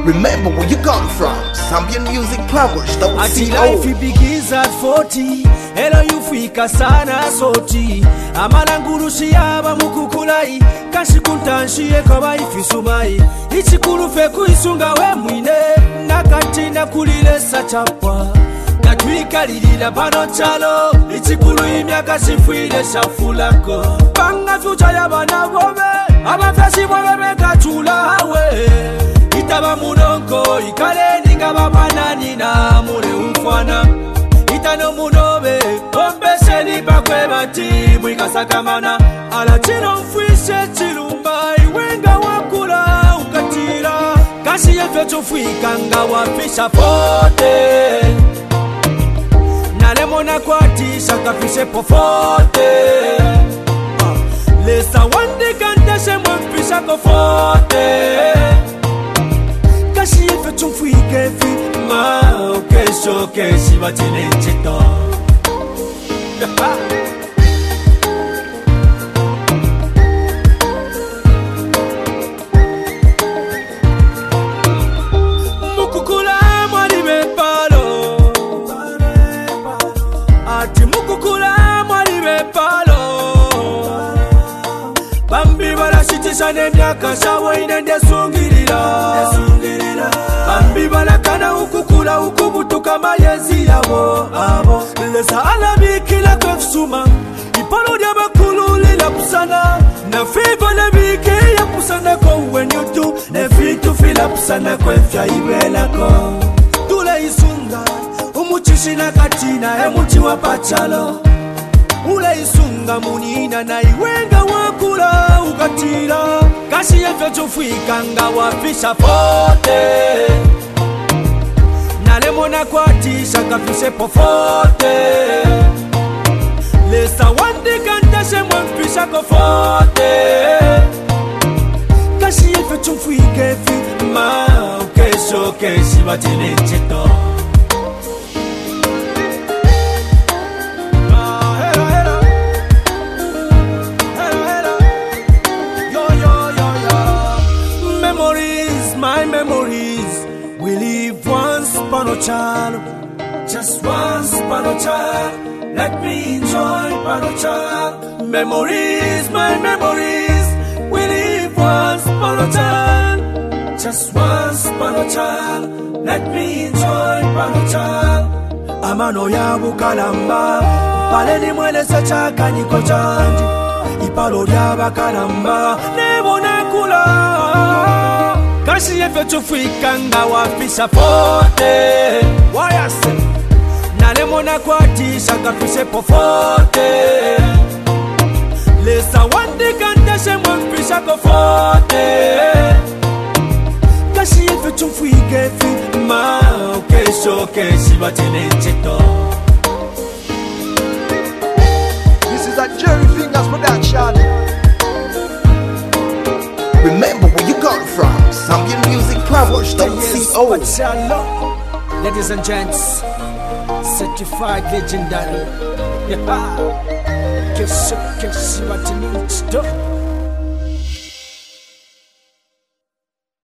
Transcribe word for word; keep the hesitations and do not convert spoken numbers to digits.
Remember where you got from. Zambian music powers, double Ati C life O. begins at forty. Hello yufika sana soti. Amala ngurushi yaba mukukulai. Kashi kuntanshiye kaba ifisumai. Ichikuru fe kuisunga we mwine. Nakati na kulile sachapwa. Natwika lilila pano chalo. Ichikuru imyaka shifuile shafulako. Panga fucha yaba na bobe. Abafeshi bobe meka chula hawe. Itaba munonko ikale ninga babanani na mure ufwana. Itano munobe ombeshe ni bakwe bati mwikasakamana. Ala chino mfwishe chilumba iwenga wakula ukatira. Kashi yefe chufwika nga wafisha fote. Nalemona kwatisha kafishe pofote. Lesa wandi kandeshe mwafisha kofote. Kashi yefe chufwike fi ma kesho keshi batile chito. Mukukula mwali bepalo. Ati mukukula mwali bepalo. Bambi balashitisha nemyaka shawo inende sungirira. Bambi balakana ukukula ukubutuka mayezi yabo abo. Lesa alabikila kwefsuma. Ipolo dia bakulu lila pusana. Na fivo lebike ya pusana ko when you do. Ne fitu fila pusana kwefya ibela ko. Tule isunga umuchishi na katina emuchi wapachalo. Ule isunga munina na iwenga wakula ukatira. Kashi yefe chufwika nga wafisha fote. Nalemona kwatisha kafishe pofote. Lesa wandi kandeshe mwafisha kofote. Kashi yefe chufwike fi ma kesho keshi batile chito. My memories, we live once upon a child, just once upon a child. Let me enjoy upon a child. Memories, my memories, we live once upon a child, just once upon a child. Let me enjoy upon a child. Amano ya bukalamba, paleni mwele sechaka niko chanji. Ipalo ya bakalamba, nebo nakula. Kashi yefe chufwika nga wafisha fote. Wayase nalemona kwatisha kafishe pofote. Lesa wandi kandeshe mwafisha kofote. Kashi yefe chufwike fi ma kesho keshi batile chito. This is a Jerry Fingers production. Remember where you got from. Zambian music powers, double C O. Ladies and gents, certified legendary. Yeah, kesho keshi batile chito.